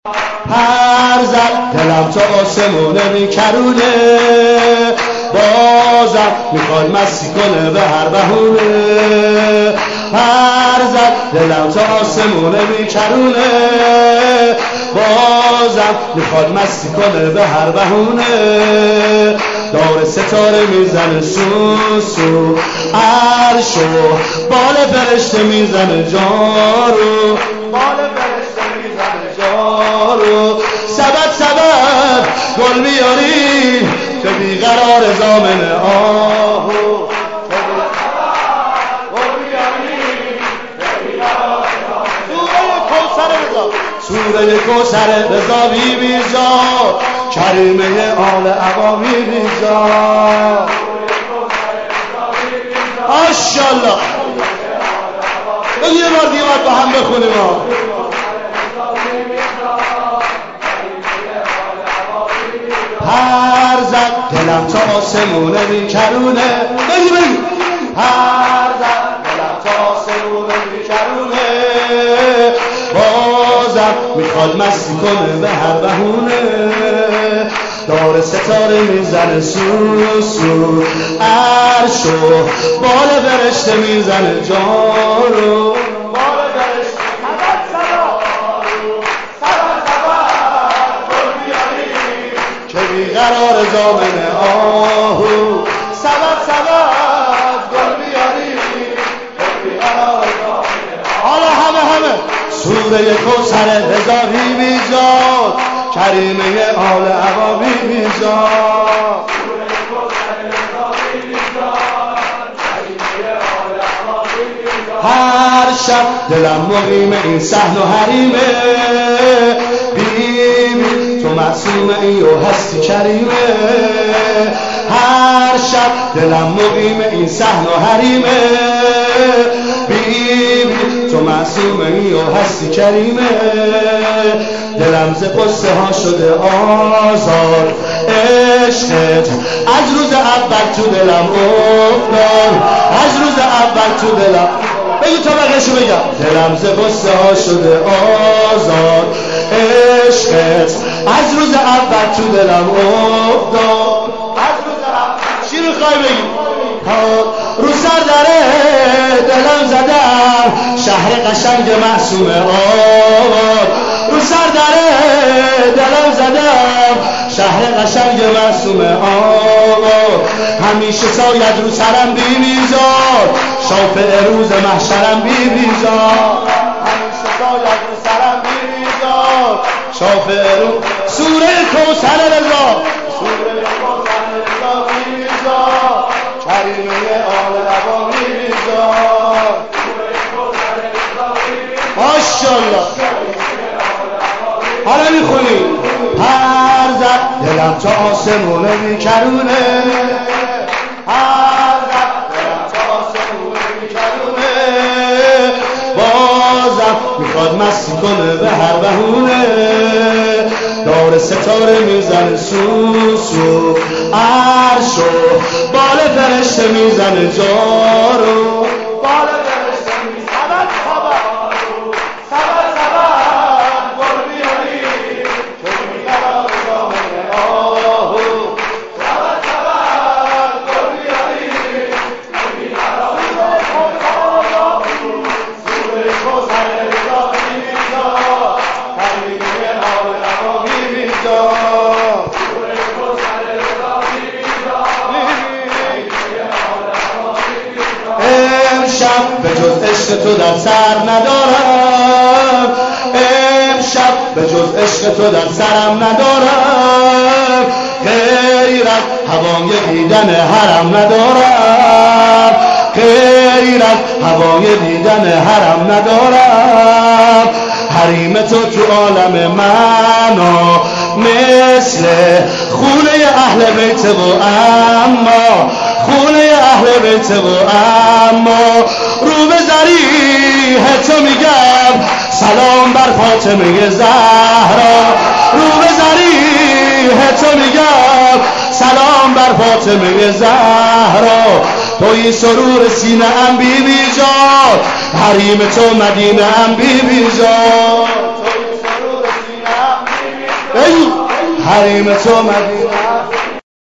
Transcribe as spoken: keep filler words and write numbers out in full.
پر زد دلم تا آسمونه میکرونه، بازم میخواد مستی کنه به هر بهونه. پر زد دلم تا آسمونه میکرونه، بازم میخواد مستی کنه به هر بهونه. دور ستاره میزنه سو سو، عرشو بال فرشته میزنه جارو، بال فرشته میزنه جارو. سبت سبت گل بیاری که بیقرار زامن آهو، سوره کوثر رضا بی بی جا، کریمه آل عوامی بی جا. ماشاءالله. یه بار دیگه باید با هم بخونیم ها. پر زد دلم تا آسمونه میکرونه، بگی بگی. پر زد دلم تا آسمونه میکرونه، بازم میخواد مستی کنه به هر بهونه. دار ستاره میزنه سو سو، عرشو بال فرشته میزنه جارو، بال فرشته. سبت سبت سبت سبت گل بیاری که بیقرار زامن آهو. سبت سبت گل بیاری که بیقرار زامن آهو. حالا همه همه سوره کوثر رضا بی بی جا، کریمه آل عوامی بی جا. هر شب دلم مقیم این صحن و حریمه، بیبی تو معصومه ای و هستی کریمه. هر شب دلم مقیم این صحن و حریمه، بیبی تو معصومه ای و هستی کریمه. دلم ز قصه ها شده آزاد، عشقت از روز اول تو دلم افتاد، از روز اول تو دلم. بگی تا بقیشو بگم. دلم ز قصه ها شده آزاد، عشقت از روز اول تو دلم افتاد، از روز اول. چی میخوای بگی؟ رو سر دره دلم زدم، شهر قشنگ معصوم آباد. رو سر دره دلم زدم، شهر قشنگ معصوم آباد. همیشه ساید رو سرم بی بیزار، شافع روز محشرم بی بیزار. همیشه ساید رو سرم بی بیزار، شافع روز. سوره کوثر رضا، سوره کوثر رضا بی بیزار، کریمه آل عوامی بی بیزار. ماشاءالله. حالا میخونی. پر زد دلم تا آسمونه میکرونه، پر زد دلم تا آسمونه میکرونه، بازم میخواد مستی کنه به هر بهونه. دار ستاره میزنه سو سو، عرشو بال فرشته میزنه جارو، بال فرشته میزنه خبر. سبت سبت گل بیاری که بیقرار زامن آهو. سبت سبت گل بیاری که بیقرار زامن آهو. سوره کوثر رضا بی بیزا، کریمه آل عوامی بی جا. سوره کوثر رضا بی بیزا، کریمه آل عوامی بی جا. امشب به جز عشق تو در سر ندارم، امشب به جز عشق تو در سرم ندارم. غیرت هوای دیدن حرم ندارم، غیرت هوای دیدن حرم ندارم. حریم تو تو عالم معنا مثل خونه اهل بیت و اما، خونه اهل بیت و اما. رو به ذریح تو میگم سلام بر فاطمه زهرا، رو به ذریح تو میگم سلام بر فاطمه زهرا. توی سرور سینه ام بی بی جان، حریم تو مدینه ام بی بی جان. توی سرور سینه ام حریم تو مدینه